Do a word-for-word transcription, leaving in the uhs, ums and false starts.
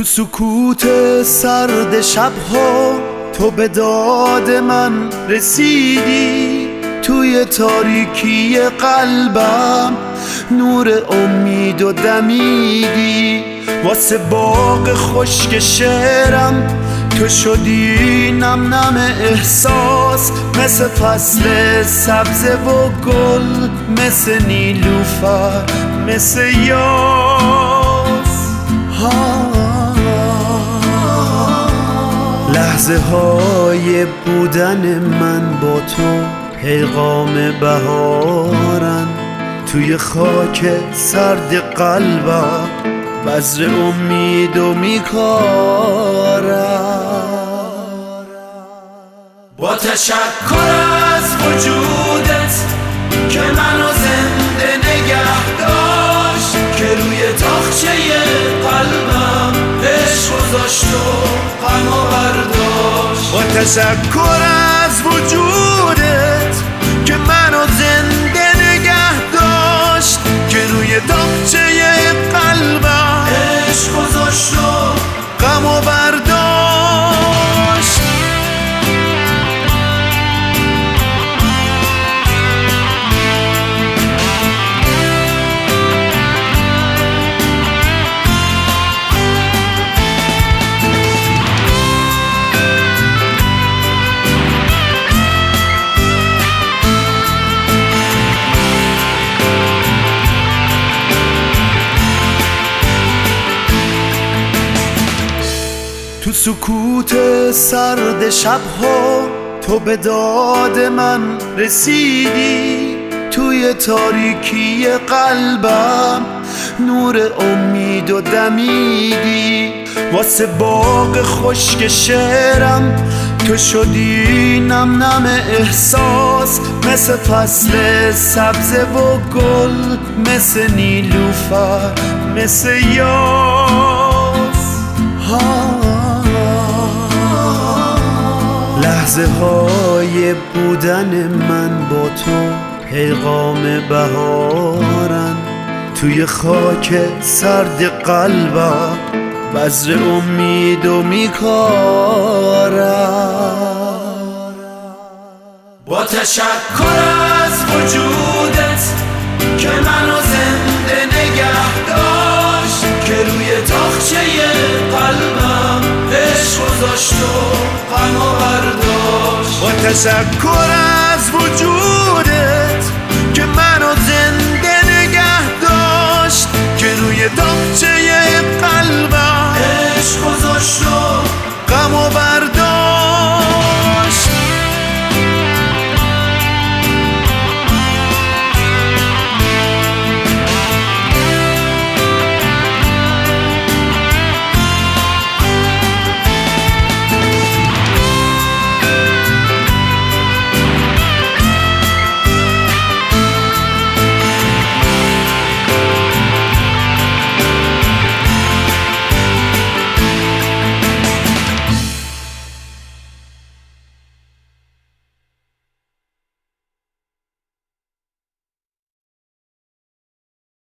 سکوت سرد شبها تو به داد من رسیدی، توی تاریکی قلبم نور امید و دمیدی. واسه باغ خشک شعرم تو شدی نم نم احساس، مثل فصل سبز و گل، مثل نیلوفر، مثل یاس. لحظه های بودن من با تو پیغام بهارن، توی خاک سرد قلبم بذر امید و میکارم. با تشکر از وجودت که منو زنده نگه داشت، که روی تاقچه قلبم عشق گذاشت و غمو برداشت. با تشکر از وجودت که منو زنده نگه داشت، که روی تاقچه قلبم عشق گذاشت و غمو برداشت. تو سکوت سرد شبها تو به داد من رسیدی، توی تاریکی قلبم نور امید و دمیدی. واسه باغ خشک شعرم تو شدی نم نم احساس، مثل فصل سبز و گل، مثل نیلوفر، مثل یاس. لحظه های بودن من با تو پیغام بهارن، توی خاک سرد قلبم بذر امید و میکارم. با تشکر از وجودت که منو زنده نگه داشت، که روی تاقچه قلبم عشق گذاشت و غمو برداشت. با تشکر از وجودت